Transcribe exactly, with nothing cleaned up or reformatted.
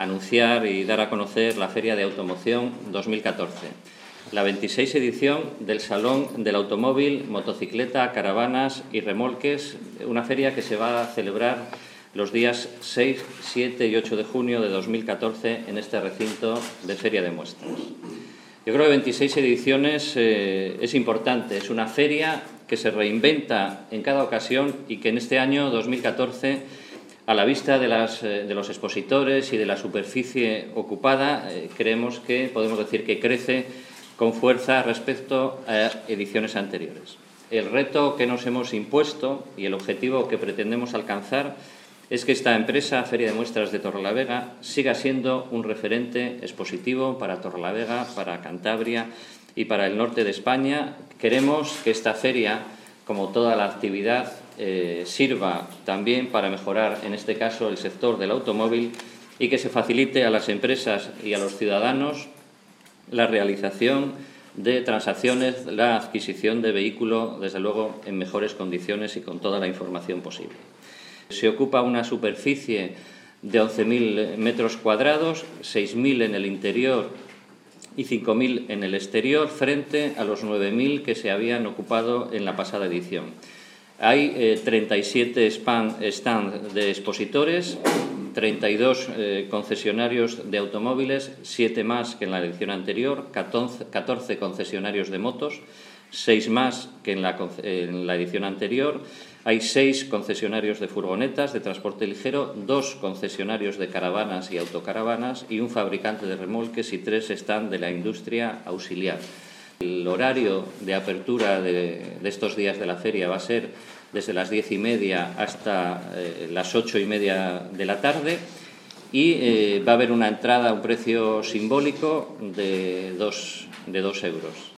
anunciar y dar a conocer la Feria de Automoción dos mil catorce, la veintiséis edición del Salón del Automóvil, Motocicleta, Caravanas y Remolques, una feria que se va a celebrar los días seis, siete y ocho de junio de dos mil catorce en este recinto de Feria de Muestras. Yo creo que veintiséis ediciones eh, es importante, es una feria que se reinventa en cada ocasión y que en este año dos mil catorce, a la vista de, las, eh, de los expositores y de la superficie ocupada, eh, creemos que podemos decir que crece con fuerza respecto a ediciones anteriores. El reto que nos hemos impuesto y el objetivo que pretendemos alcanzar es que esta empresa, Feria de Muestras de Torrelavega, siga siendo un referente expositivo para Torrelavega, para Cantabria y para el norte de España. Queremos que esta feria, como toda la actividad, eh, sirva también para mejorar, en este caso, el sector del automóvil y que se facilite a las empresas y a los ciudadanos la realización de transacciones, la adquisición de vehículo, desde luego, en mejores condiciones y con toda la información posible. Se ocupa una superficie de once mil metros cuadrados, seis mil en el interior y cinco mil en el exterior, frente a los nueve mil que se habían ocupado en la pasada edición. Hay eh, treinta y siete stands de expositores, treinta y dos eh, concesionarios de automóviles, siete más que en la edición anterior, catorce concesionarios de motos, seis más que en la, en la edición anterior. Hay seis concesionarios de furgonetas de transporte ligero, dos concesionarios de caravanas y autocaravanas y un fabricante de remolques y tres están de la industria auxiliar. El horario de apertura de, de estos días de la feria va a ser desde las diez y media hasta eh, las ocho y media de la tarde y eh, va a haber una entrada a un precio simbólico de dos, de dos euros.